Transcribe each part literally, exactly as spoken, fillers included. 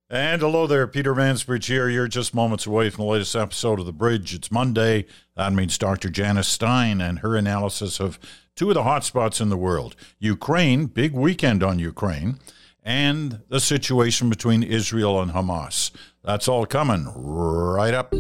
And hello there, Peter Mansbridge here. You're just moments away from the latest episode of The Bridge. It's Monday. That means Doctor Janice Stein and her analysis of two of the hotspots in the world. Ukraine, big weekend on Ukraine, and the situation between Israel and Hamas. That's all coming right up.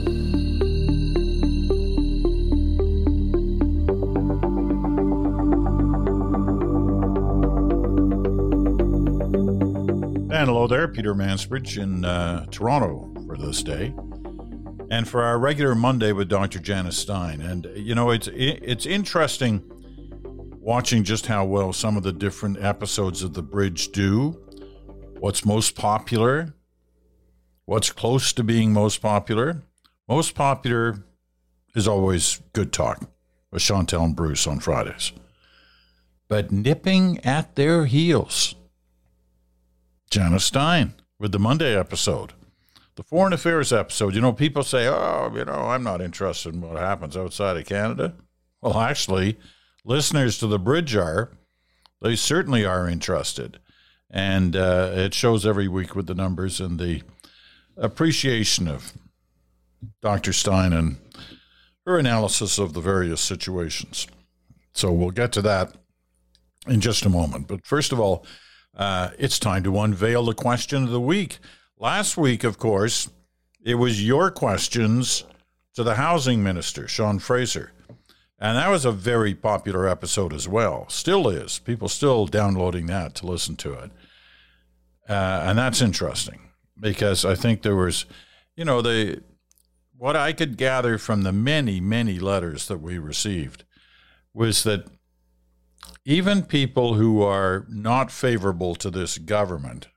And hello there, Peter Mansbridge in uh, Toronto for this day. And for our regular Monday with Doctor Janice Stein. And, you know, it's it's interesting watching just how well some of the different episodes of The Bridge do. What's most popular? What's close to being most popular? Most popular is always Good Talk with Chantal and Bruce on Fridays. But nipping at their heels, Janice Stein with the Monday episode, the Foreign Affairs episode. You know, people say, oh, you know, I'm not interested in what happens outside of Canada. Well, actually, listeners to The Bridge are. They certainly are interested. And uh, it shows every week with the numbers and the appreciation of Doctor Stein and her analysis of the various situations. So we'll get to that in just a moment. But first of all, Uh, it's time to unveil the question of the week. Last week, of course, it was your questions to the housing minister, Sean Fraser. And that was a very popular episode as well. Still is. People still downloading that to listen to it. Uh, and that's interesting because I think there was, you know, the what I could gather from the many, many letters that we received was that even people who are not favorable to this government,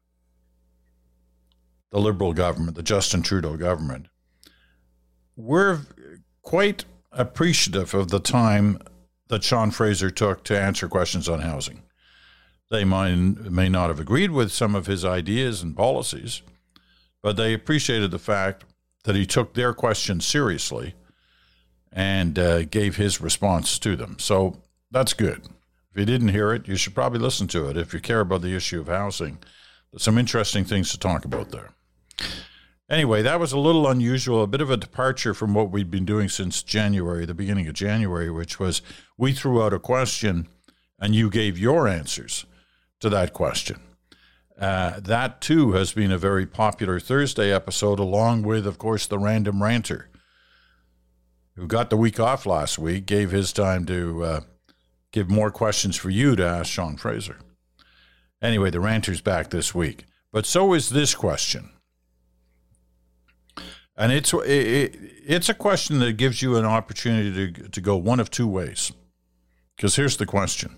the Liberal government, the Justin Trudeau government, were quite appreciative of the time that Sean Fraser took to answer questions on housing. They might, may not have agreed with some of his ideas and policies, but they appreciated the fact that he took their questions seriously and uh, gave his response to them. So that's good. If you didn't hear it, you should probably listen to it if you care about the issue of housing. There's some interesting things to talk about there. Anyway, that was a little unusual, a bit of a departure from what we'd been doing since January, the beginning of January, which was we threw out a question and you gave your answers to that question. Uh, that, too, has been a very popular Thursday episode, along with, of course, the Random Ranter, who got the week off last week, gave his time to Uh, give more questions for you to ask Sean Fraser. Anyway, the ranter's back this week. But so is this question. And it's it, it's a question that gives you an opportunity to, to go one of two ways. Because here's the question.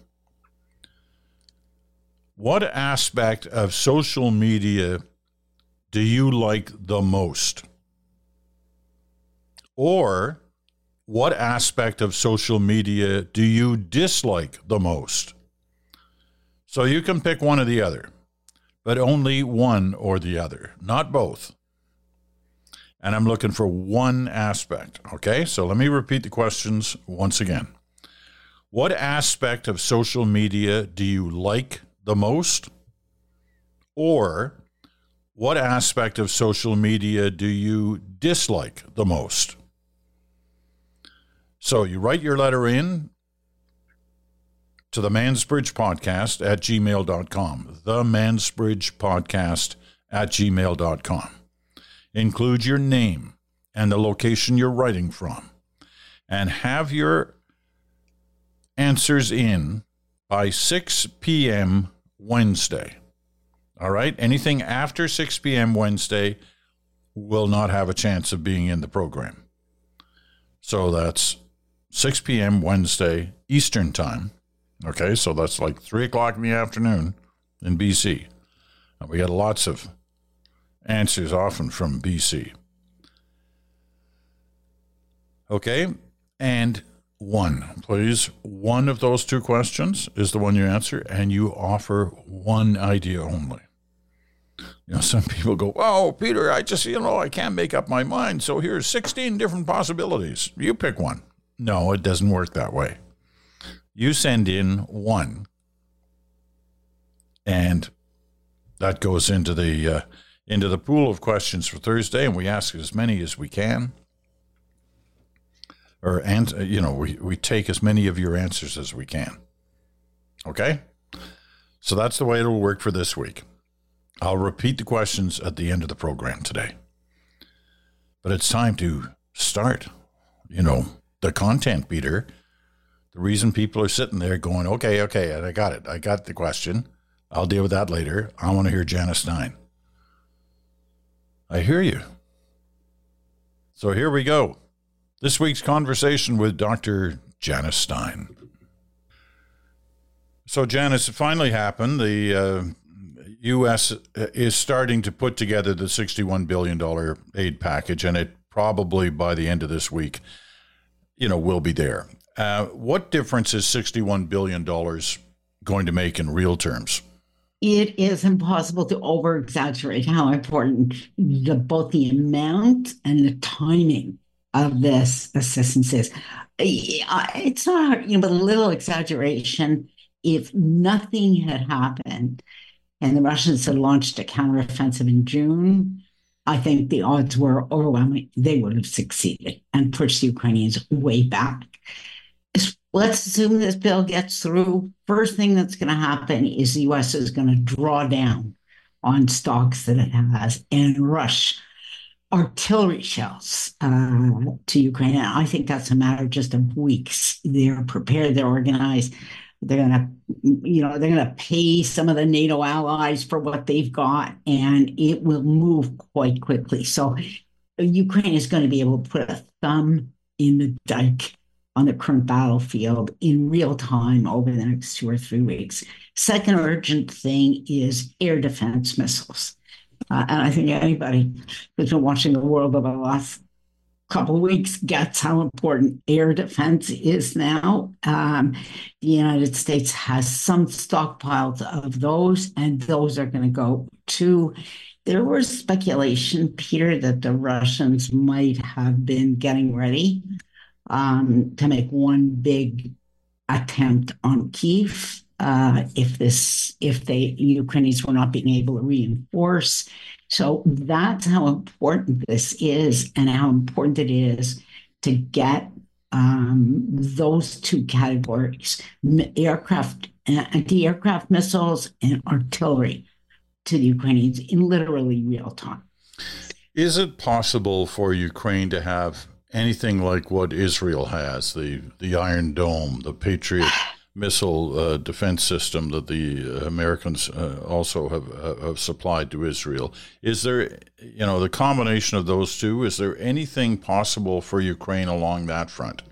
What aspect of social media do you like the most? Or what aspect of social media do you dislike the most? So you can pick one or the other, but only one or the other, not both. And I'm looking for one aspect, okay? So let me repeat the questions once again. What aspect of social media do you like the most? Or what aspect of social media do you dislike the most? So you write your letter in to the Mansbridge Podcast at gmail dot com, the Mansbridge Podcast at gmail dot com. Include your name and the location you're writing from, and have your answers in by six p.m. Wednesday. All right? Anything after six p.m. Wednesday will not have a chance of being in the program. So that's six p.m. Wednesday Eastern Time. Okay, so that's like three o'clock in the afternoon in B C. And we get lots of answers often from B C. Okay, and one, please. One of those two questions is the one you answer, and you offer one idea only. You know, some people go, oh, Peter, I just, you know, I can't make up my mind, so here's sixteen different possibilities. You pick one. No, it doesn't work that way. You send in one, and that goes into the uh, into the pool of questions for Thursday, and we ask as many as we can. Or, and you know, we, we take as many of your answers as we can. Okay? So that's the way it'll work for this week. I'll repeat the questions at the end of the program today. But it's time to start, you know, the content, Peter. The reason people are sitting there going, okay, okay, I got it. I got the question. I'll deal with that later. I want to hear Janice Stein. I hear you. So here we go. This week's conversation with Doctor Janice Stein. So, Janice, it finally happened. The uh, U S is starting to put together the sixty-one billion dollars aid package, and it probably by the end of this week, you know, will be there. Uh, what difference is sixty-one billion dollars going to make in real terms? It is impossible to over-exaggerate how important the, both the amount and the timing of this assistance is. It's not, you know, but a little exaggeration. If nothing had happened and the Russians had launched a counteroffensive in June, I think the odds were overwhelming. They would have succeeded and pushed the Ukrainians way back. Let's assume this bill gets through. First thing that's going to happen is the U S is going to draw down on stocks that it has and rush artillery shells uh, to Ukraine. And I think that's a matter just of weeks. They're prepared, they're organized. They're going to, you know, they're going to pay some of the NATO allies for what they've got, and it will move quite quickly. So Ukraine is going to be able to put a thumb in the dike on the current battlefield in real time over the next two or three weeks. Second urgent thing is air defense missiles. Uh, and I think anybody who's been watching the world over the last couple of weeks gets how important air defense is now. Um, the United States has some stockpiles of those, and those are going to go to. There was speculation, Peter, that the Russians might have been getting ready Um, to make one big attempt on Kyiv uh, if this if they Ukrainians were not being able to reinforce. So that's how important this is, and how important it is to get um, those two categories: aircraft, anti-aircraft missiles, and artillery to the Ukrainians in literally real time. Is it possible for Ukraine to have anything like what Israel has, the, the Iron Dome, the Patriot missile uh, defense system that the Americans uh, also have, uh, have supplied to Israel? Is there, you know, the combination of those two, is there anything possible for Ukraine along that front?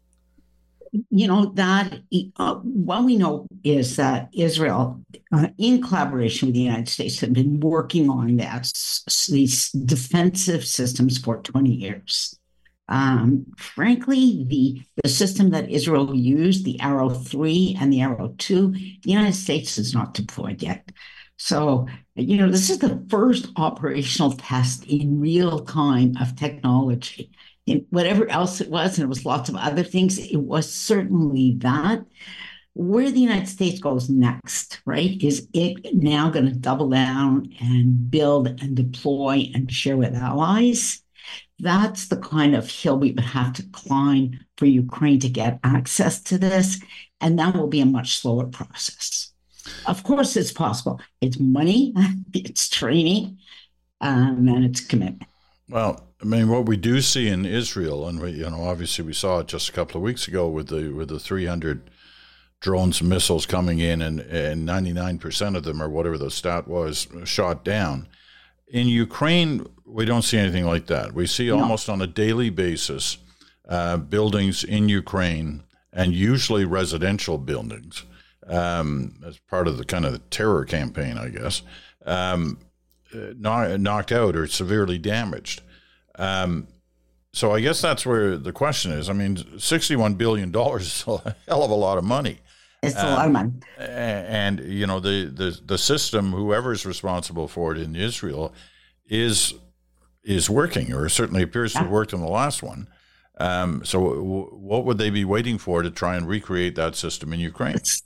You know, that uh, what we know is that Israel, uh, in collaboration with the United States, have been working on this, these defensive systems for twenty years. Um, frankly, the, the system that Israel used, the Arrow three and the Arrow two, the United States has not deployed yet. So, you know, this is the first operational test in real time of technology. In whatever else it was, and it was lots of other things, it was certainly that. Where the United States goes next, right, is it now going to double down and build and deploy and share with allies? That's the kind of hill we would have to climb for Ukraine to get access to this, and that will be a much slower process. Of course, it's possible. It's money, it's training, um, and it's commitment. Well, I mean, what we do see in Israel, and we, you know, obviously we saw it just a couple of weeks ago with the with the three hundred drones and missiles coming in, and, and ninety-nine percent of them, or whatever the stat was, shot down. In Ukraine, we don't see anything like that. We see no. almost on a daily basis uh, buildings in Ukraine, and usually residential buildings, um, as part of the kind of the terror campaign, I guess, um, knocked out or severely damaged. Um, so I guess that's where the question is. I mean, sixty-one billion dollars is a hell of a lot of money. It's a um, lot of money. And, you know, the, the, the system, whoever is responsible for it in Israel, is is working, or certainly appears to have worked in the last one. Um, so w- what would they be waiting for to try and recreate that system in Ukraine? It's,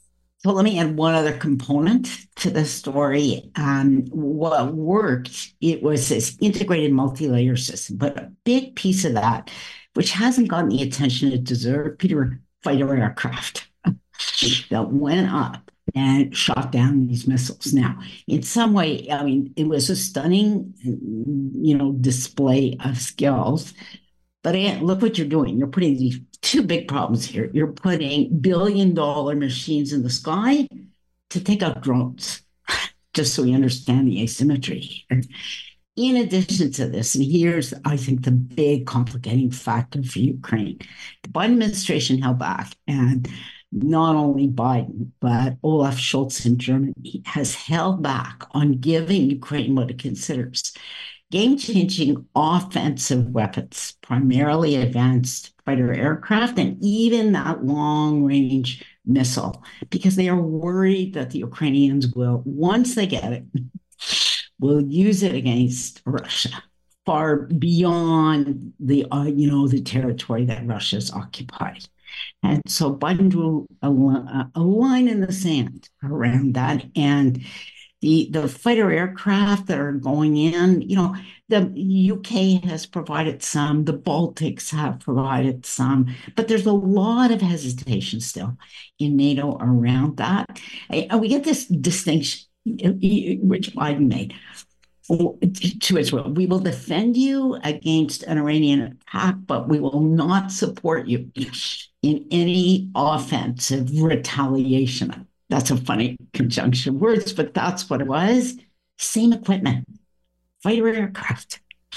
So let me add one other component to the story. Um, what worked, it was this integrated multi-layer system, but a big piece of that, which hasn't gotten the attention it deserved, Peter, fighter aircraft that went up and shot down these missiles. Now, in some way, I mean, it was a stunning, you know, display of skills. But look what you're doing. You're putting these two big problems here. You're putting billion dollar machines in the sky to take out drones, just so we understand the asymmetry here. In addition to this, and here's, I think, the big complicating factor for Ukraine. The Biden administration held back, and not only Biden, but Olaf Scholz in Germany has held back on giving Ukraine what it considers game-changing offensive weapons, primarily advanced fighter aircraft, and even that long-range missile, because they are worried that the Ukrainians will, once they get it, will use it against Russia, far beyond the, uh, you know, the territory that Russia's occupied. And so Biden drew a, a line in the sand around that. And the, the fighter aircraft that are going in, you know, the U K has provided some, the Baltics have provided some, but there's a lot of hesitation still in NATO around that. And we get this distinction, which Biden made to Israel. We will defend you against an Iranian attack, but we will not support you in any offensive retaliation. That's a funny conjunction of words, but that's what it was. Same equipment, fighter aircraft.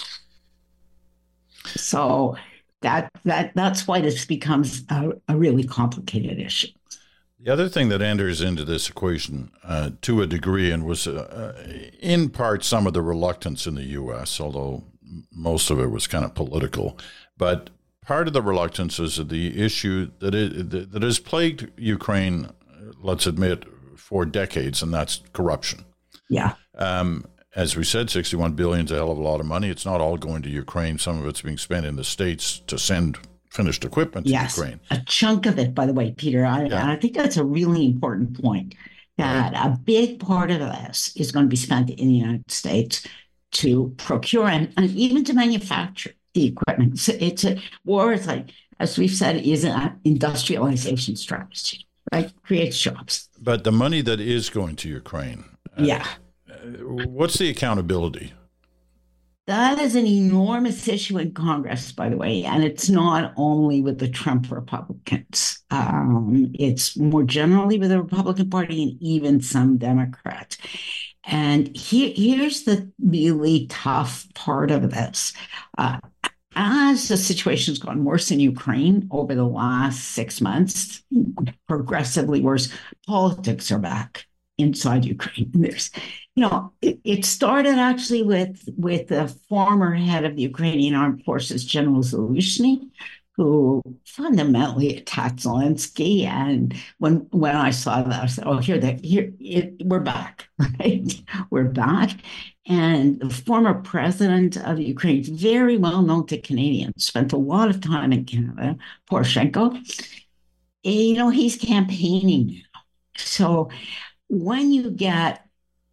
So that that that's why this becomes a, a really complicated issue. The other thing that enters into this equation uh, to a degree, and was uh, in part some of the reluctance in the U S, although most of it was kind of political, but part of the reluctance is the issue that it, that has plagued Ukraine, let's admit, for decades, and that's corruption. Yeah. Um, as we said, sixty-one billion dollars is a hell of a lot of money. It's not all going to Ukraine. Some of it's being spent in the States to send finished equipment to yes, Ukraine. A chunk of it, by the way, Peter. I, yeah. I think that's a really important point, that yeah. a big part of this is going to be spent in the United States to procure and, and even to manufacture the equipment. So it's a war, is like, as we've said, is an industrialization strategy, right? Creates jobs. But the money that is going to Ukraine, uh, yeah. what's the accountability? That is an enormous issue in Congress, by the way, and it's not only with the Trump Republicans. Um, it's more generally with the Republican Party and even some Democrats. And here, here's the really tough part of this. Uh, as the situation's gotten worse in Ukraine over the last six months, progressively worse, politics are back inside Ukraine. There's, you know, it, it started actually with with the former head of the Ukrainian Armed Forces, General Zaluzhny, who fundamentally attacked Zelensky. And when when I saw that, I said, "Oh, here, that here, it, we're back, right? We're back." And the former president of Ukraine, very well known to Canadians, spent a lot of time in Canada, Poroshenko. And, you know, he's campaigning now. So when you get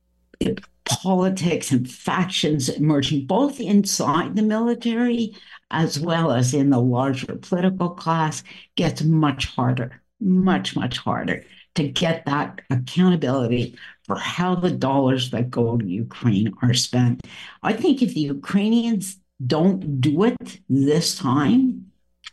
politics and factions emerging both inside the military as well as in the larger political class, gets much harder, much, much harder to get that accountability for how the dollars that go to Ukraine are spent. I think if the Ukrainians don't do it this time,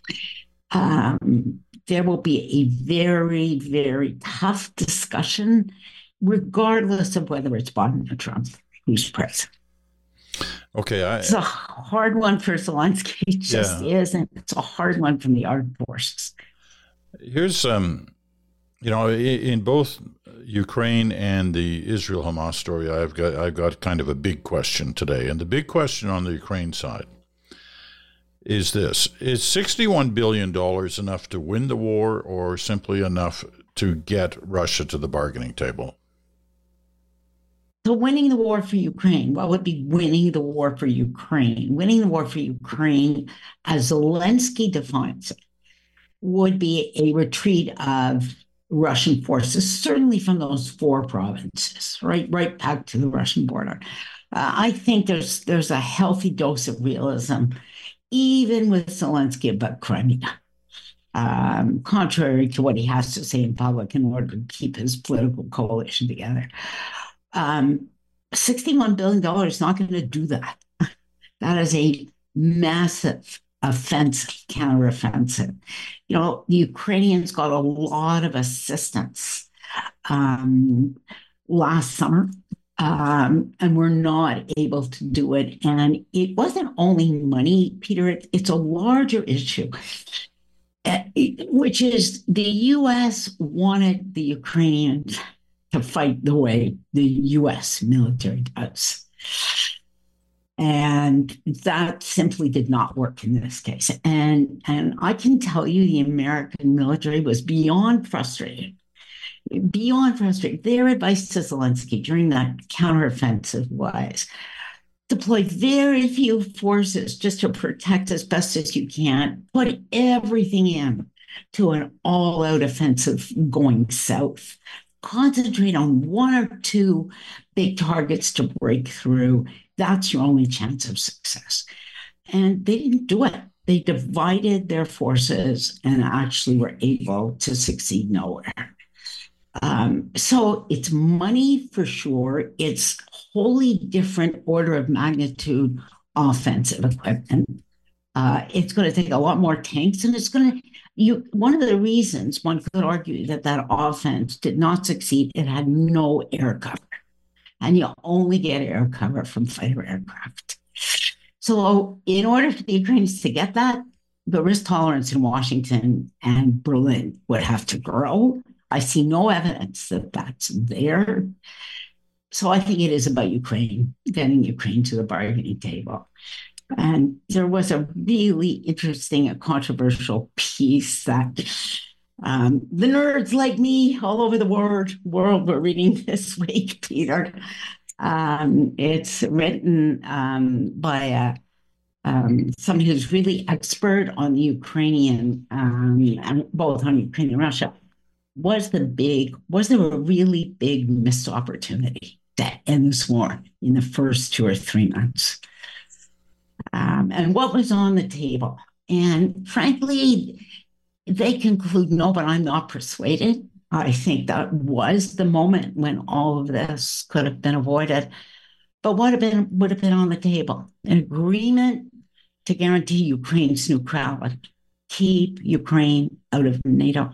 um, there will be a very, very tough discussion, regardless of whether it's Biden or Trump who's president. Okay. I, it's a hard one for Zelensky. It just yeah. is, and it's a hard one from the armed forces. Here's, um, you know, in both Ukraine and the Israel-Hamas story, I've got I've got kind of a big question today. And the big question on the Ukraine side is this: is sixty-one billion dollars enough to win the war, or simply enough to get Russia to the bargaining table? So winning the war for Ukraine, what would be winning the war for Ukraine? Winning the war for Ukraine, as Zelensky defines it, would be a retreat of Russian forces, certainly from those four provinces, right, right back to the Russian border. Uh, I think there's there's a healthy dose of realism, even with Zelensky about Crimea, um, contrary to what he has to say in public in order to keep his political coalition together. Um, sixty-one billion dollars is not going to do that. That is a massive offensive, counteroffensive. You know, the Ukrainians got a lot of assistance um, last summer, um, and were not able to do it. And it wasn't only money, Peter, it, it's a larger issue, uh, which is the U S wanted the Ukrainians to fight the way the U S military does. And that simply did not work in this case. And, and I can tell you the American military was beyond frustrated, beyond frustrated. Their advice to Zelensky during that counteroffensive was deploy very few forces just to protect as best as you can, put everything in to an all-out offensive going south. Concentrate on one or two big targets to break through. That's your only chance of success. And they didn't do it. They divided their forces and actually were able to succeed nowhere. Um, so it's money for sure. It's wholly different order of magnitude offensive equipment. Uh, it's going to take a lot more tanks, and it's going to, you, one of the reasons one could argue that that offense did not succeed, it had no air cover. And you only get air cover from fighter aircraft. So in order for the Ukrainians to get that, the risk tolerance in Washington and Berlin would have to grow. I see no evidence that that's there. So I think it is about Ukraine, getting Ukraine to the bargaining table. And there was a really interesting and controversial piece that um, the nerds like me all over the world, world were reading this week, Peter. Um, it's written um, by a, um, somebody who's really expert on the Ukrainian, um, and both on Ukraine and Russia. Was the big, was there a really big missed opportunity to end this war in the first two or three months? Um, and what was on the table? And frankly, they conclude, no, but I'm not persuaded. I think that was the moment when all of this could have been avoided. But what have been, would have been on the table? An agreement to guarantee Ukraine's neutrality, keep Ukraine out of NATO.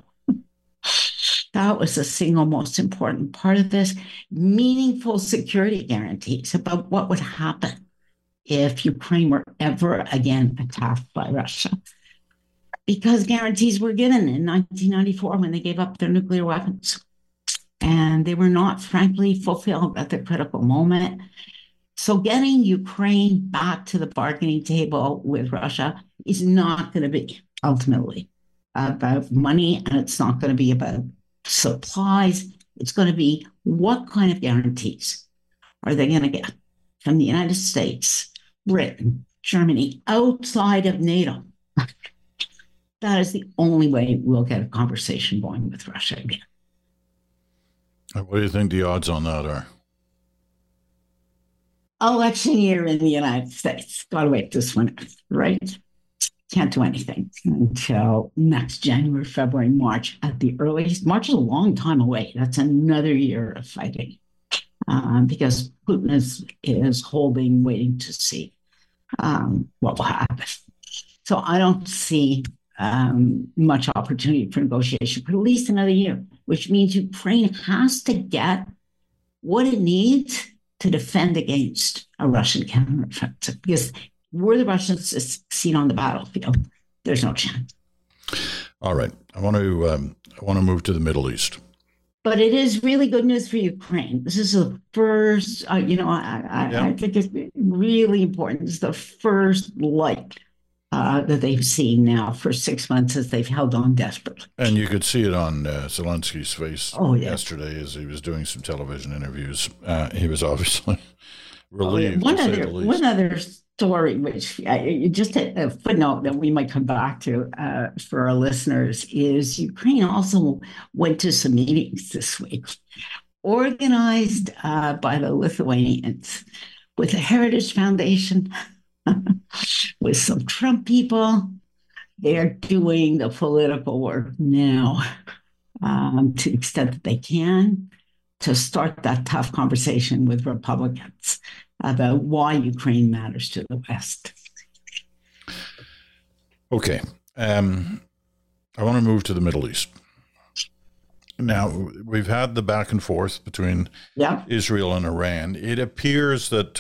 That was the single most important part of this. Meaningful security guarantees about what would happen if Ukraine were ever again attacked by Russia. Because guarantees were given in nineteen ninety-four when they gave up their nuclear weapons. And they were not, frankly, fulfilled at the critical moment. So getting Ukraine back to the bargaining table with Russia is not going to be ultimately about money, and it's not going to be about supplies. It's going to be what kind of guarantees are they going to get from the United States, Britain, Germany, outside of NATO? That is the only way we'll get a conversation going with Russia again. What do you think the odds on that are? Election year in the United States. Got to wait this one, right? Can't do anything until next January, February, March at the earliest. March is a long time away. That's another year of fighting um, because Putin is, is holding, waiting to see um, what will happen. So I don't see um, much opportunity for negotiation for at least another year, which means Ukraine has to get what it needs to defend against a Russian counteroffensive, because were the Russians to succeed on the battlefield, there's no chance. All right. I want to um, I want to move to the Middle East. But it is really good news for Ukraine. This is the first, uh, you know, I, I, yeah. I think it's really important. It's the first light uh, that they've seen now for six months as they've held on desperately. And you could see it on uh, Zelensky's face oh, yeah. yesterday as he was doing some television interviews. Uh, he was obviously relieved, one to other, say the least. One other story, which uh, just a, a footnote that we might come back to uh, for our listeners, is Ukraine also went to some meetings this week, organized uh, by the Lithuanians with the Heritage Foundation, with some Trump people. They're doing the political work now um, to the extent that they can to start that tough conversation with Republicans about why Ukraine matters to the West. Okay. Um, I want to move to the Middle East. Now, we've had the back and forth between yeah. Israel and Iran. It appears that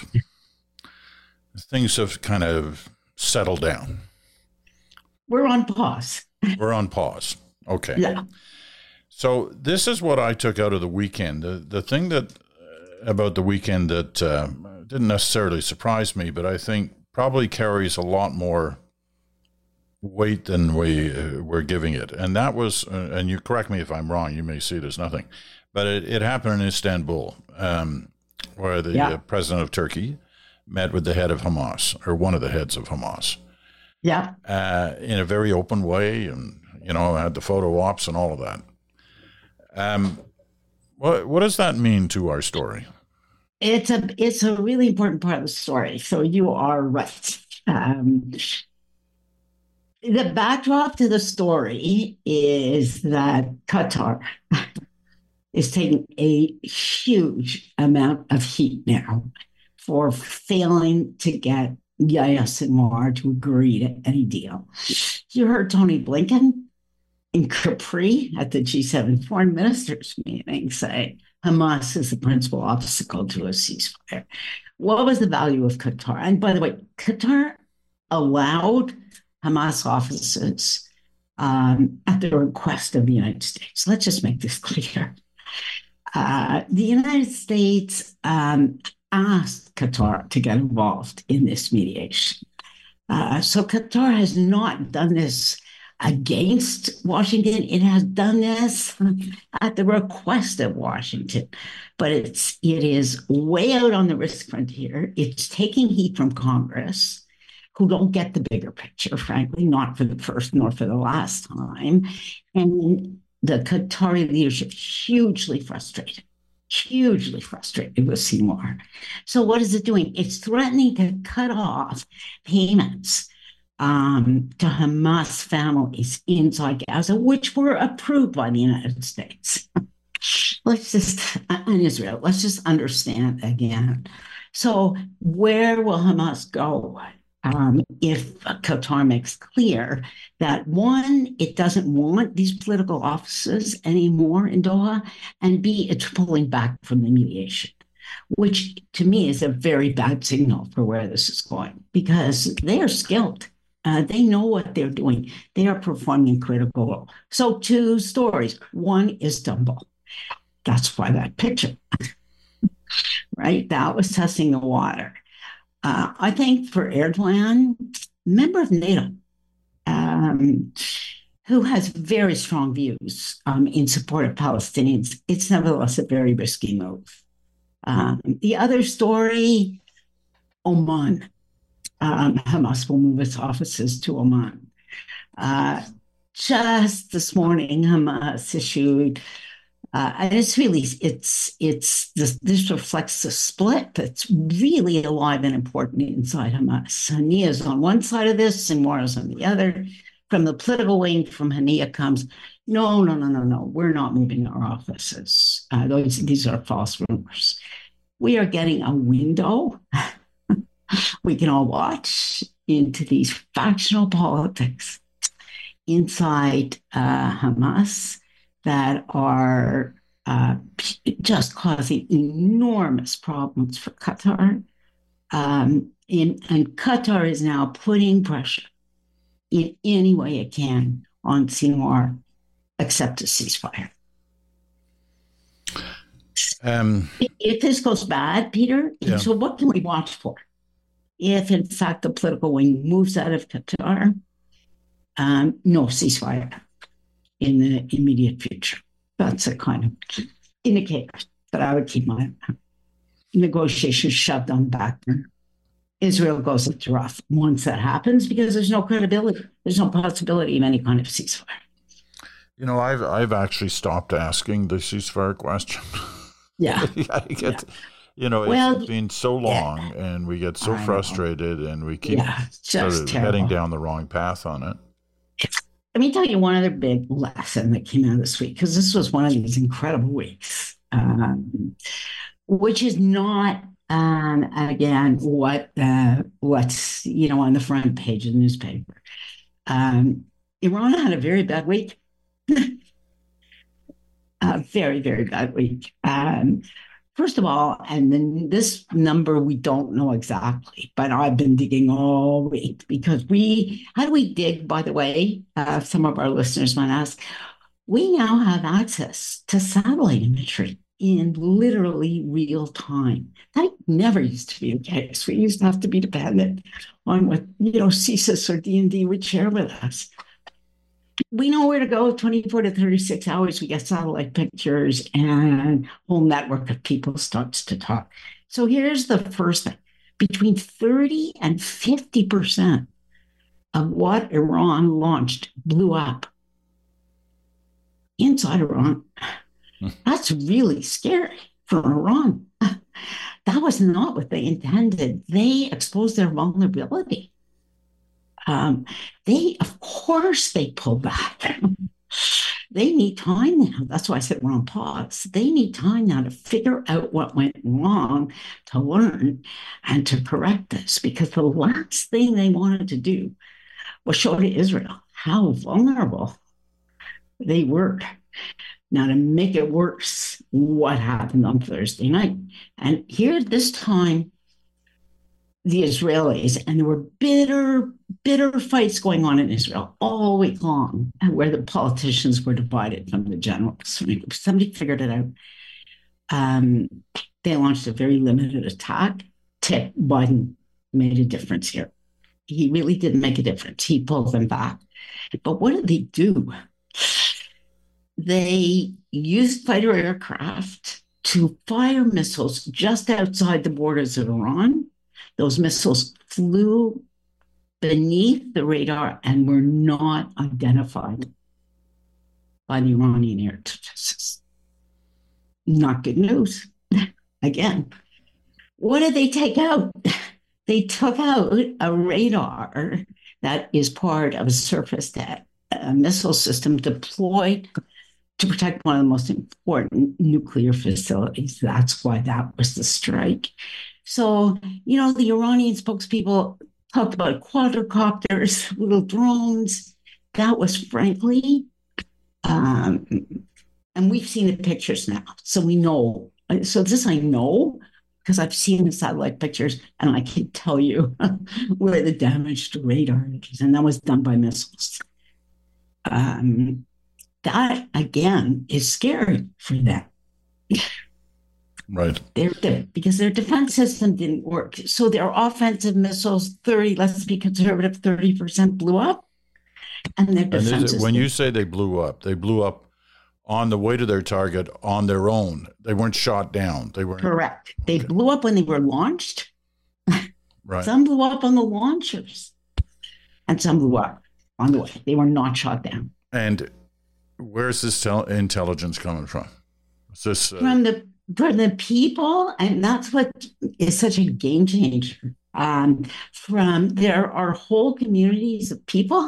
things have kind of settled down. We're on pause. We're on pause. Okay. Yeah. So this is what I took out of the weekend. The, the thing that uh, about the weekend that uh, didn't necessarily surprise me, but I think probably carries a lot more weight than we uh, were giving it. And that was, uh, and you correct me if I'm wrong, you may see it as nothing, but it, it happened in Istanbul, um, where the yeah. uh, president of Turkey met with the head of Hamas, or one of the heads of Hamas. Yeah. Uh, in a very open way, and, you know, had the photo ops and all of that. Um, what what does that mean to our story? It's a it's a really important part of the story. So you are right. Um, the backdrop to the story is that Qatar is taking a huge amount of heat now for failing to get Yahya Sinwar to agree to any deal. You heard Tony Blinken in Capri at the G seven foreign ministers meeting say Hamas is the principal obstacle to a ceasefire. What was the value of Qatar? And by the way, Qatar allowed Hamas offices um, at the request of the United States. Let's just make this clear. Uh, the United States um, asked Qatar to get involved in this mediation. Uh, so Qatar has not done this against Washington. It has done this at the request of Washington, but it's it is way out on the risk frontier. It's taking heat from Congress, who don't get the bigger picture, frankly, not for the first nor for the last time. And the Qatari leadership hugely frustrated, hugely frustrated with Sinwar. So what is it doing? It's threatening to cut off payments Um, to Hamas families inside Gaza, which were approved by the United States. Let's just, and Israel, let's just understand again. So where will Hamas go um, if Qatar makes clear that, one, it doesn't want these political offices anymore in Doha, and B, it's pulling back from the mediation, which to me is a very bad signal for where this is going, because they are skilled. Uh, they know what they're doing. They are performing a critical role. So two stories. One, Istanbul. That's why that picture, right? That was testing the water. Uh, I think for Erdogan, member of NATO, um, who has very strong views um, in support of Palestinians, it's nevertheless a very risky move. Um, the other story, Oman. Um, Hamas will move its offices to Oman. Uh, just this morning, Hamas issued, uh, and it's really, it's, it's, this, this reflects the split that's really alive and important inside Hamas. Haniya is on one side of this, Sinwar is on the other. From the political wing, from Haniya comes, no, no, no, no, no, we're not moving our offices. Uh, those, these are false rumors. We are getting a window we can all watch into these factional politics inside uh, Hamas that are uh, just causing enormous problems for Qatar. Um, in, and Qatar is now putting pressure in any way it can on Sinwar, except a ceasefire. Um, if this goes bad, Peter, yeah. So what can we watch for? If, in fact, the political wing moves out of Qatar, um, no ceasefire in the immediate future. That's a kind of indicator that I would keep my negotiations shoved on the back burner. Israel goes into rough once that happens because there's no credibility. There's no possibility of any kind of ceasefire. You know, I've I've actually stopped asking the ceasefire question. Yeah. I get, yeah. You know, well, it's been so long yeah, and we get so I frustrated know. and we keep yeah, sort of terrible. heading down the wrong path on it. Let me tell you one other big lesson that came out this week, because this was one of these incredible weeks, um, which is not, um, again, what uh, what's, you know, on the front page of the newspaper. Um, Iran had a very bad week. A very, very bad week. Um, first of all, and then this number we don't know exactly, but I've been digging all week because we, how do we dig, by the way? Uh, some of our listeners might ask, we now have access to satellite imagery in literally real time. That never used to be the case. We used to have to be dependent on what, you know, C S I S or D and D would share with us. We know where to go twenty-four to thirty-six hours. We get satellite pictures and a whole network of people starts to talk. So here's the first thing. Between thirty and fifty percent of what Iran launched blew up inside Iran. That's really scary for Iran. That was not what they intended. They exposed their vulnerability. Um, they, of course, they pull back. They need time now. That's why I said we're on pause. They need time now to figure out what went wrong, to learn, and to correct this. Because the last thing they wanted to do was show to Israel how vulnerable they were. Now, to make it worse, what happened on Thursday night? And here, this time, the Israelis, and there were bitter, bitter fights going on in Israel all week long, where the politicians were divided from the generals. Somebody figured it out. Um, they launched a very limited attack. Tip, Biden made a difference here. He really did make a difference. He pulled them back. But what did they do? They used fighter aircraft to fire missiles just outside the borders of Iran. Those missiles flew beneath the radar and were not identified by the Iranian air defenses. Not good news. Again, what did they take out? They took out a radar that is part of a surface that a missile system deployed to protect one of the most important nuclear facilities. That's why that was the strike. So, you know, the Iranian spokespeople talked about quadricopters, little drones. That was frankly, um, and we've seen the pictures now. So we know. So this I know because I've seen the satellite pictures and I can tell you where the damaged radar is. And that was done by missiles. Um, that, again, is scary for them. Right. They're, because their defense system didn't work. So their offensive missiles, thirty, let's be conservative, thirty percent blew up. And their defense and when you say they blew up, they blew up on the way to their target on their own. They weren't shot down. They were correct. They okay. blew up when they were launched. Right. Some blew up on the launchers. And some blew up on the way. They were not shot down. And where's this tel- intelligence coming from? Is this uh... from the from the people, and that's what is such a game changer. Um, from there are whole communities of people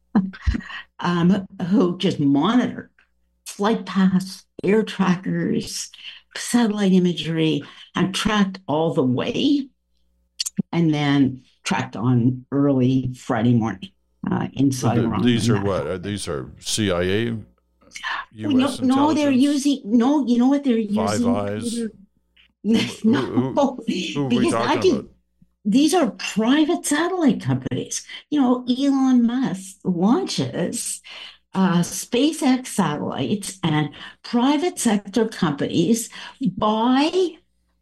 um, who just monitor flight paths, air trackers, satellite imagery, and tracked all the way, and then tracked on early Friday morning uh, inside the, Iran. These are what? Are these are C I A? No, no, they're using, no, you know what they're using? Five Eyes? No, who, who, who are we because I talking can, about? These are private satellite companies. You know, Elon Musk launches uh, SpaceX satellites, and private sector companies buy,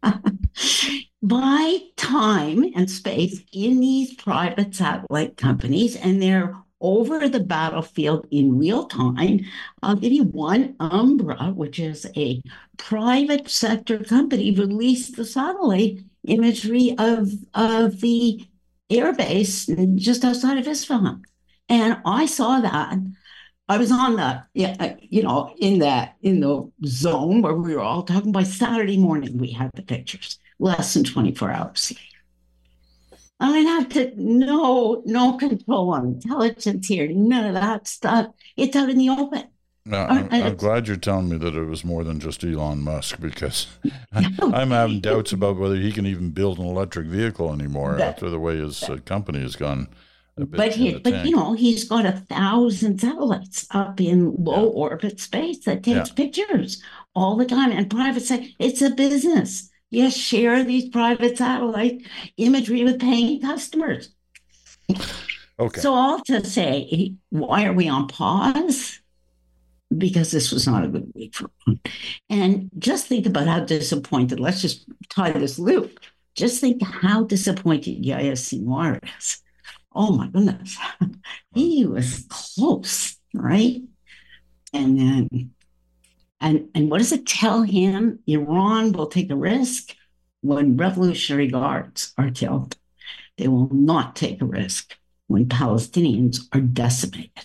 buy time and space in these private satellite companies, and they're over the battlefield in real time. I'll give you one. Umbra, which is a private sector company, released the satellite imagery of, of the airbase just outside of Isfahan. And I saw that. I was on the, yeah, you know, in that, in the zone where we were all talking. By Saturday morning, we had the pictures, less than twenty-four hours. I have to, no, no control on intelligence here, none of that stuff. It's out in the open. No, I'm, I'm glad you're telling me that it was more than just Elon Musk, because I'm having doubts about whether he can even build an electric vehicle anymore that, after the way his uh, company has gone. A bit but he, but you know, he's got a thousand satellites up in low yeah. orbit space that takes yeah. pictures all the time. And private sector, it's a business. You share these private satellite imagery with paying customers. Okay. So all to say, why are we on pause? Because this was not a good week for him. And just think about how disappointed, let's just tie this loop. Just think how disappointed Yahya Sinwar is. Oh my goodness. He was close, right? And then, and, and what does it tell him? Iran will take a risk when Revolutionary Guards are killed. They will not take a risk when Palestinians are decimated.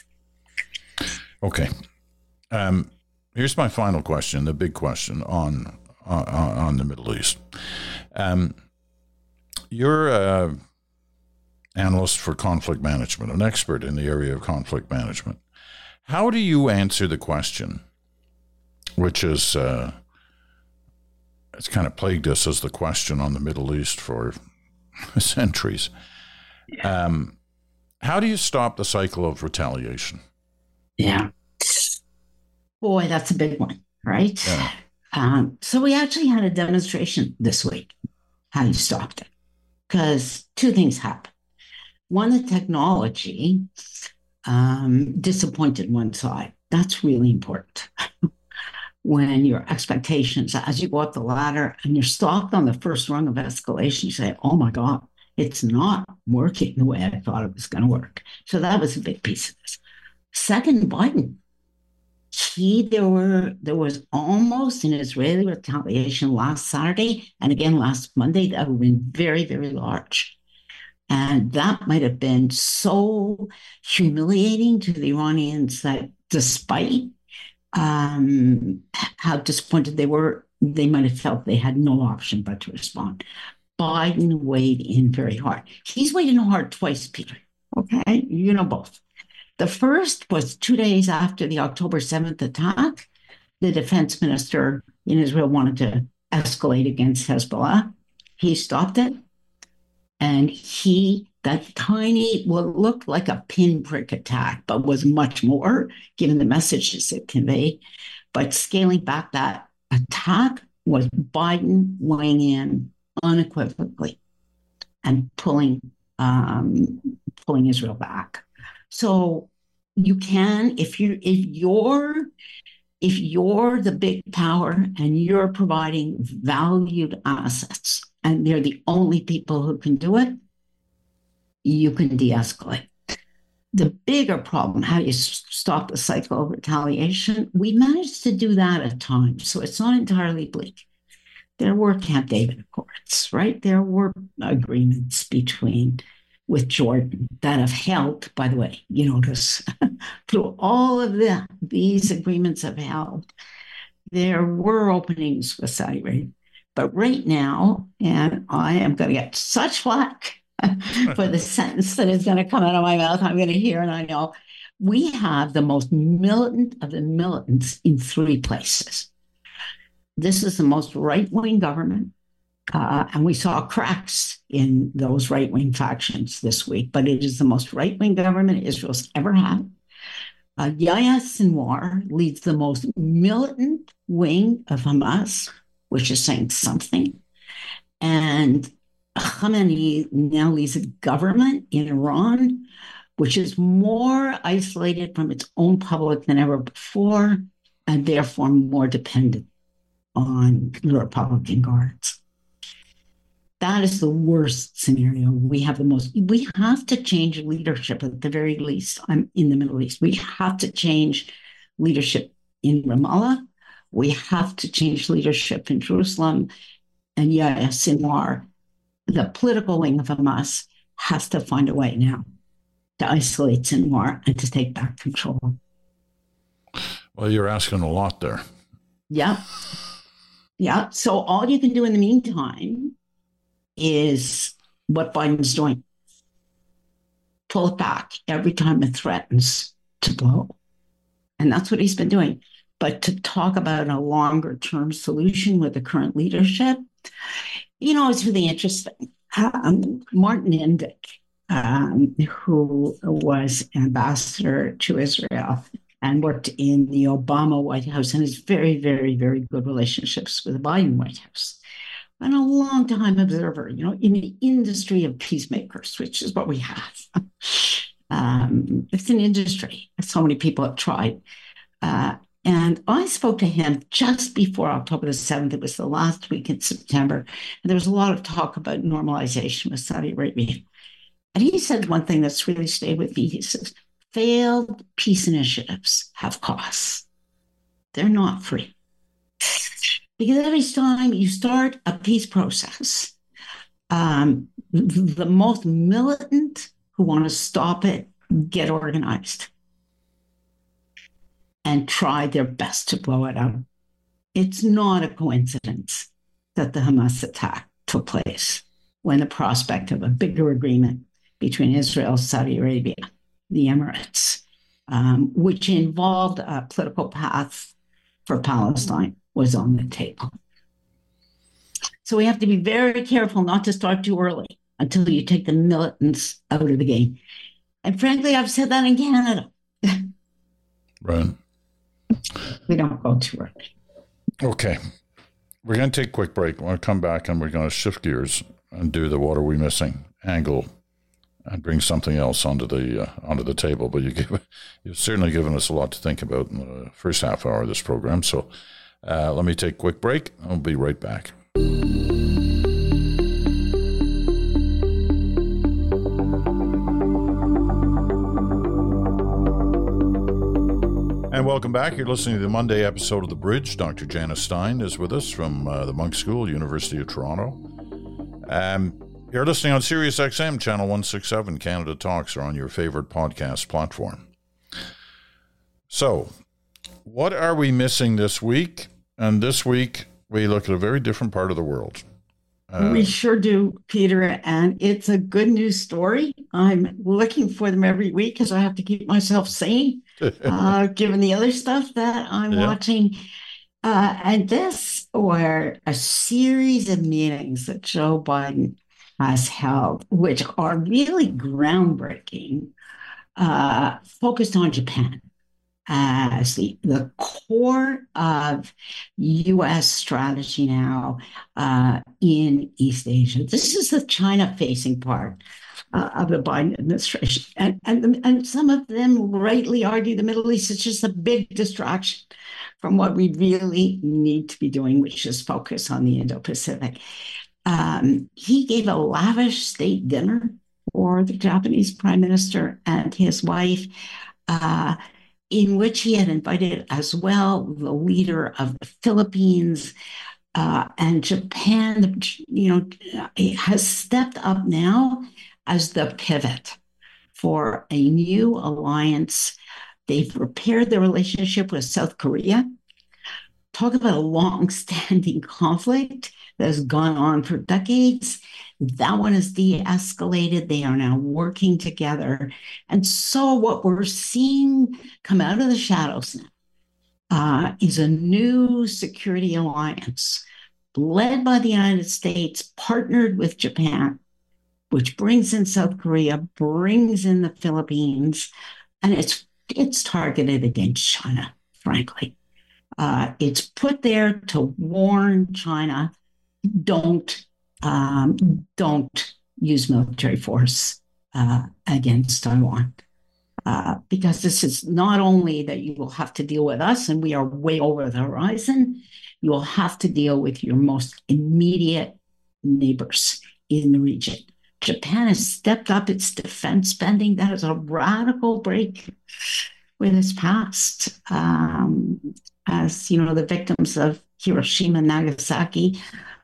Okay. Um, here's my final question, the big question on on, on the Middle East. Um, you're a analyst for conflict management, an expert in the area of conflict management. How do you answer the question, which is uh, it's kind of plagued us as the question on the Middle East for centuries? Yeah. Um, how do you stop the cycle of retaliation? Yeah. Boy, that's a big one, right? Yeah. Um, so we actually had a demonstration this week, how you stopped it. Because two things happened. One, the technology um, disappointed one side. That's really important. When your expectations, as you go up the ladder and you're stopped on the first rung of escalation, you say, oh my God, it's not working the way I thought it was going to work. So that was a big piece of this. Second, Biden. He, there were, there was almost an Israeli retaliation last Saturday and again last Monday that would have been very, very large. And that might have been so humiliating to the Iranians that despite um, how disappointed they were, they might have felt they had no option but to respond. Biden weighed in very hard. He's weighed in hard twice, Peter. Okay, you know both. The first was two days after the October seventh attack. The defense minister in Israel wanted to escalate against Hezbollah. He stopped it. And he, that tiny, what looked like a pinprick attack, but was much more, given the messages it conveyed. But scaling back that attack was Biden weighing in unequivocally and pulling, um, pulling Israel back. So you can, if you if you're if you're the big power and you're providing valued assets and they're the only people who can do it, you can de-escalate. The bigger problem, how do you stop the cycle of retaliation? We managed to do that at times, so it's not entirely bleak. There were Camp David Accords, right? There were agreements between with Jordan that have held, by the way, you notice, through all of the, these agreements have held. There were openings with Saudi Arabia. But right now, and I am going to get such flack for the sentence that is going to come out of my mouth, I'm going to hear, and I know, we have the most militant of the militants in three places. This is the most right-wing government. Uh, and we saw cracks in those right-wing factions this week, but it is the most right-wing government Israel's ever had. Uh, Yahya Sinwar leads the most militant wing of Hamas, which is saying something. And Khamenei now leads a government in Iran, which is more isolated from its own public than ever before, and therefore more dependent on the Republican Guards. That is the worst scenario. We have the most, we have to change leadership at the very least in the Middle East. We have to change leadership in Ramallah. We have to change leadership in Jerusalem. And Yahya Sinwar, the political wing of Hamas, has to find a way now to isolate Sinwar and to take back control. Well, you're asking a lot there. Yeah. Yeah. So all you can do in the meantime is what Biden's doing. Pull it back every time it threatens to blow. And that's what he's been doing. But to talk about a longer term solution with the current leadership, you know, it's really interesting. Um, Martin Indyk, um, who was ambassador to Israel and worked in the Obama White House and has very, very, very good relationships with the Biden White House. And a long time observer, you know, in the industry of peacemakers, which is what we have. um, it's an industry. So many people have tried. Uh, and I spoke to him just before October the seventh. It was the last week in September. And there was a lot of talk about normalization with Saudi Arabia. And he said one thing that's really stayed with me. He says, failed peace initiatives have costs. They're not free. Because every time you start a peace process, um, the most militant who want to stop it get organized and try their best to blow it up. It's not a coincidence that the Hamas attack took place when the prospect of a bigger agreement between Israel, Saudi Arabia, the Emirates, um, which involved a political path for Palestine, was on the table. So we have to be very careful not to start too early until you take the militants out of the game. And frankly, I've said that in Canada. Right. We don't go too early. Okay. We're going to take a quick break. We're going to come back and we're going to shift gears and do the what are we missing angle and bring something else onto the uh, onto the table. But you give, you've certainly given us a lot to think about in the first half hour of this program. So uh, let me take a quick break. I'll be right back. And welcome back. You're listening to the Monday episode of The Bridge. Doctor Janice Stein is with us from uh, the Monk School, University of Toronto. Um, you're listening on Sirius X M, Channel one sixty-seven, Canada Talks, or on your favorite podcast platform. So, what are we missing this week? And this week, we look at a very different part of the world. Uh, we sure do, Peter, and it's a good news story. I'm looking for them every week because I have to keep myself sane, uh, given the other stuff that I'm yeah. watching. Uh, and this were a series of meetings that Joe Biden has held, which are really groundbreaking, uh, focused on Japan as the, the core of U S strategy now uh, in East Asia. This is the China-facing part uh, of the Biden administration. And, and, and some of them rightly argue the Middle East is just a big distraction from what we really need to be doing, which is focus on the Indo-Pacific. Um, he gave a lavish state dinner for the Japanese prime minister and his wife, uh, in which he had invited as well the leader of the Philippines, uh, and Japan, you know, has stepped up now as the pivot for a new alliance. They've repaired their relationship with South Korea. Talk about a long-standing conflict that has gone on for decades. That one is de-escalated. They are now working together. And so what we're seeing come out of the shadows now uh, is a new security alliance led by the United States, partnered with Japan, which brings in South Korea, brings in the Philippines, and it's it's targeted against China, frankly. Uh, it's put there to warn China, don't Um, don't use military force uh, against Taiwan. Uh, because this is not only that you will have to deal with us, and we are way over the horizon, you will have to deal with your most immediate neighbors in the region. Japan has stepped up its defense spending. That is a radical break with its past. Um, as you know, the victims of Hiroshima and Nagasaki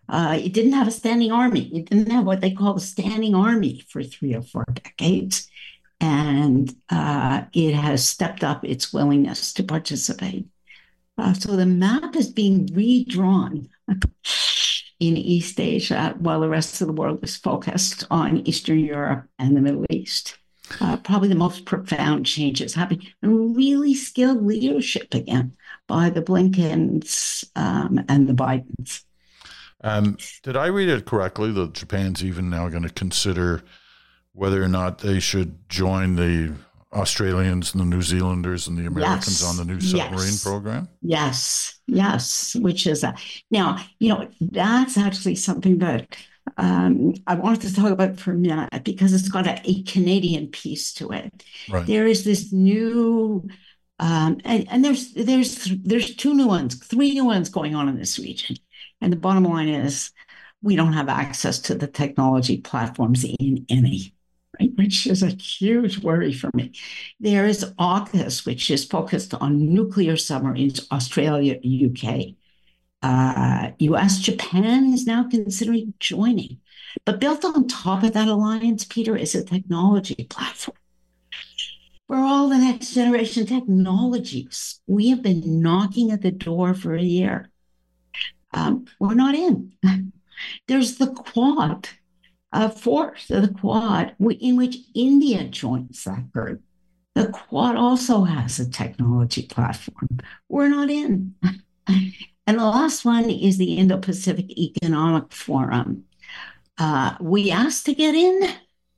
Uh, it didn't have a standing army. It didn't have what they call a standing army for three or four decades. And uh, it has stepped up its willingness to participate. Uh, so the map is being redrawn in East Asia while the rest of the world is focused on Eastern Europe and the Middle East. Uh, probably the most profound changes happening, and really skilled leadership again by the Blinkens um, and the Bidens. Um, did I read it correctly that Japan's even now going to consider whether or not they should join the Australians and the New Zealanders and the Americans Yes. on the new submarine Yes. program? Yes, yes, which is that. Now, you know, that's actually something that um, I wanted to talk about for a minute because it's got a, a Canadian piece to it. Right. There is this new, um, and, and there's there's there's two new ones, three new ones going on in this region. And the bottom line is we don't have access to the technology platforms in any. Right, which is a huge worry for me. There is AUKUS, which is focused on nuclear submarines, Australia, U K. Uh, U S, Japan is now considering joining. But built on top of that alliance, Peter, is a technology platform for all the next generation technologies. We have been knocking at the door for a year. Um, we're not in. There's the Quad. A force of the Quad in which India joins that group. The Quad also has a technology platform. We're not in. And the last one is the Indo-Pacific Economic Forum. Uh, we asked to get in.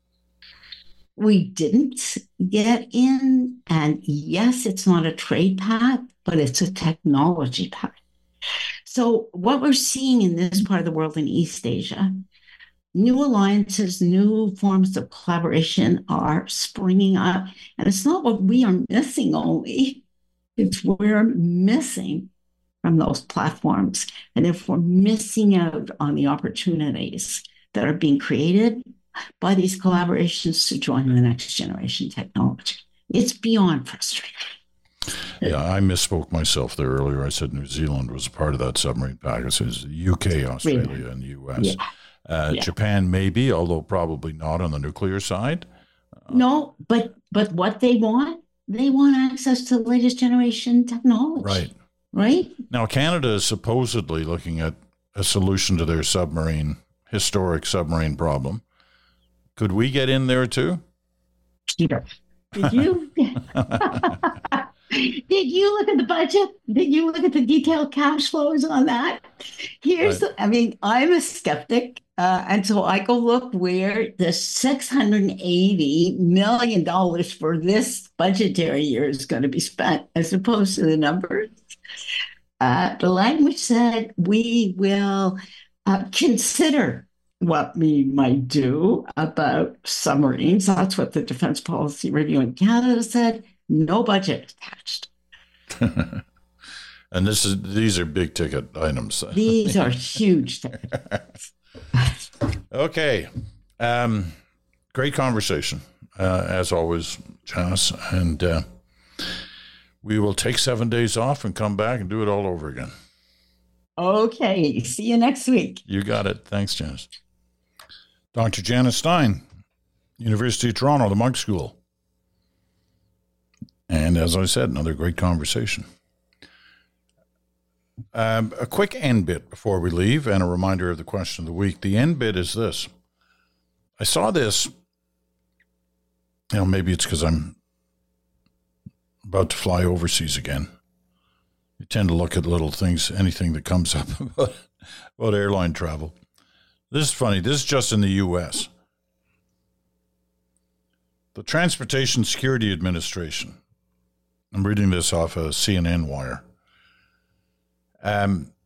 We didn't get in. And yes, it's not a trade pact, but it's a technology pact. So what we're seeing in this part of the world in East Asia, new alliances, new forms of collaboration are springing up. And it's not what we are missing only, it's we're missing from those platforms. And therefore missing out on the opportunities that are being created by these collaborations to join the next generation technology. It's beyond frustrating. Yeah, I misspoke myself there earlier. I said New Zealand was a part of that submarine package. It was the U K, Australia, really? And the U S. Yeah. Uh, yeah. Japan maybe, although probably not on the nuclear side. Uh, no, but but what they want, they want access to the latest generation technology. Right. Right. Now, Canada is supposedly looking at a solution to their submarine, historic submarine problem. Could we get in there too? Peter, did you? Did you look at the budget? Did you look at the detailed cash flows on that? Here's, right. the, I mean, I'm a skeptic. Uh, and so I go look where the six hundred eighty million dollars for this budgetary year is going to be spent, as opposed to the numbers. Uh, the language said we will uh, consider what we might do about submarines. That's what the Defense Policy Review in Canada said. No budget attached. And this is these are big ticket items. These are huge tickets. Okay. Um, great conversation, uh, as always, Janice. And uh, we will take seven days off and come back and do it all over again. Okay. See you next week. You got it. Thanks, Janice. Doctor Janice Stein, University of Toronto, the Munk School. And as I said, another great conversation. Um, a quick end bit before we leave and a reminder of the question of the week. The end bit is this. I saw this, you know, maybe it's because I'm about to fly overseas again. You tend to look at little things, anything that comes up about, about airline travel. This is funny. This is just in the U S. The Transportation Security Administration. I'm reading this off a C N N wire. Um,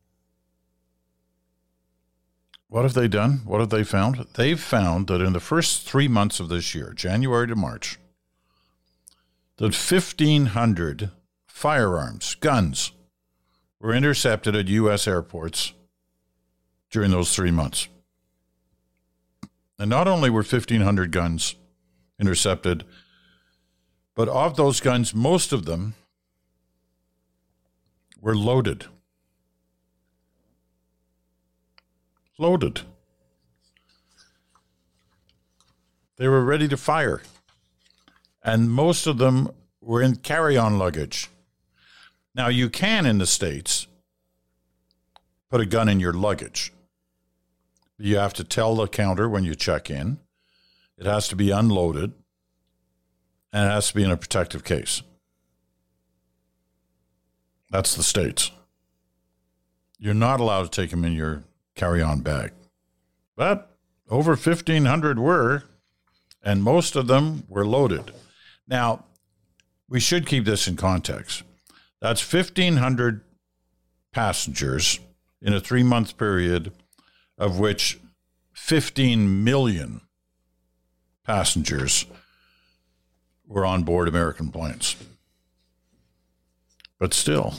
what have they done? What have they found? They've found that in the first three months of this year, January to March, that fifteen hundred firearms, guns, were intercepted at U S airports during those three months. And not only were fifteen hundred guns intercepted, but of those guns, most of them were loaded. Loaded. They were ready to fire. And most of them were in carry-on luggage. Now, you can, in the States, put a gun in your luggage. You have to tell the counter when you check in. It has to be unloaded. And it has to be in a protective case. That's the States. You're not allowed to take them in your carry-on bag. But over fifteen hundred were, and most of them were loaded. Now, we should keep this in context. That's fifteen hundred passengers in a three-month period, of which fifteen million passengers were on board American planes. But still,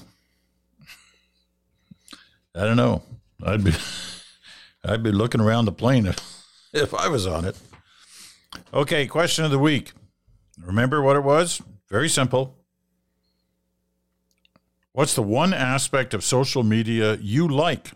I don't know. I'd be I'd be looking around the plane if, if I was on it. Okay, question of the week. Remember what it was? Very simple. What's the one aspect of social media you like?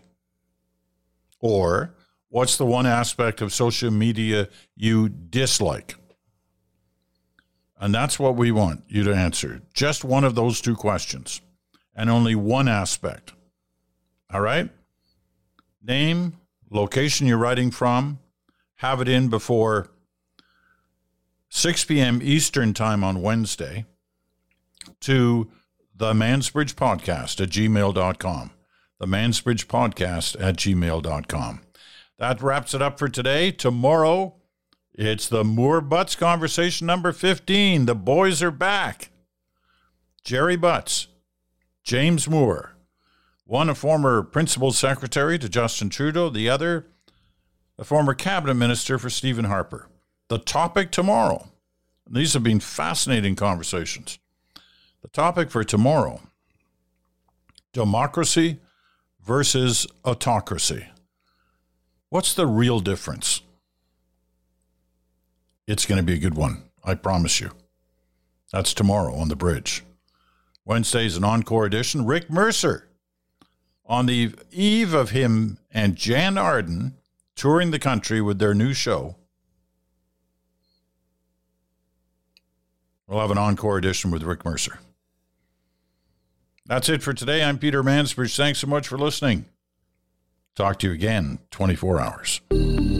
Or what's the one aspect of social media you dislike? And that's what we want you to answer. Just one of those two questions. And only one aspect. All right? Name, location you're writing from. Have it in before six p.m. Eastern time on Wednesday to the Mansbridge Podcast at gmail dot com. The Mansbridge Podcast at gmail dot com. That wraps it up for today. Tomorrow, it's the Moore Butts conversation number fifteen. The boys are back. Jerry Butts, James Moore, one a former principal secretary to Justin Trudeau, the other a former cabinet minister for Stephen Harper. The topic tomorrow, these have been fascinating conversations. The topic for tomorrow, democracy versus autocracy. What's the real difference? It's going to be a good one, I promise you. That's tomorrow on The Bridge. Wednesday's an encore edition. Rick Mercer, on the eve of him and Jan Arden touring the country with their new show. We'll have an encore edition with Rick Mercer. That's it for today. I'm Peter Mansbridge. Thanks so much for listening. Talk to you again, twenty-four hours.